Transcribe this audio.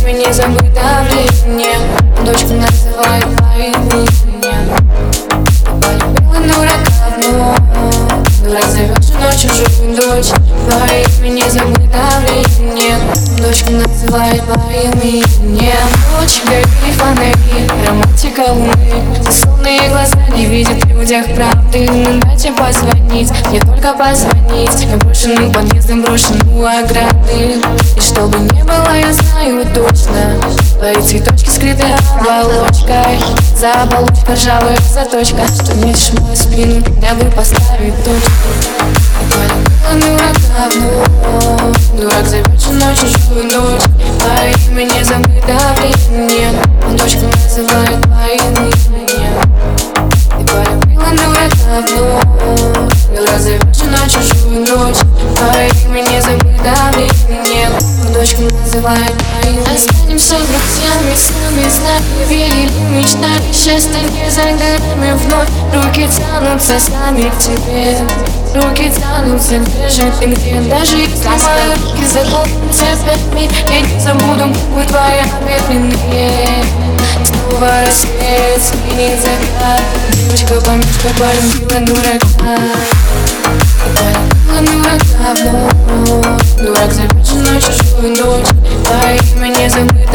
имя не забыто временем. Дочку называют по имени. Полюбила дурака вновь. Дурак зовет женой чужую дочь. По имя не забыто временем. Дочку называют по имени. Ночь, горит фонари, романтика луны. Сонные глаза не видят в людях правды. Дайте позвонить, не только позвонить. Брошенным подъездом, брошен у ограды. И чтобы не было, я знаю точно, твои цветочки скрыты оболочкой. За оболочкой ржавая заточка, что метишь в мою спину, дабы поставить точку. Полюбила дурака вновь. Дурак зовет женой чужую дочь. По имя не забыто временем. Дочку называют по имени. Ты полюбила дурака вновь. Дурак зовет женой чужую дочь. По имя не забыто временем. Дочку называют по имени. Останемся друзьями, сами знали, верили, мечтали. Счастье не за горами вновь. Руки тянутся сами к тебе. Руки тянутся, где же ты, где? Даже если мои руки захлопнутся опять мир, я не забуду губы твои ветреные. Снова рассвет, сменит закат. Девочка-помешка полюбила дурака. Полюбила дурака вновь. Дурак зовет женой чужую дочь. По имя не забыто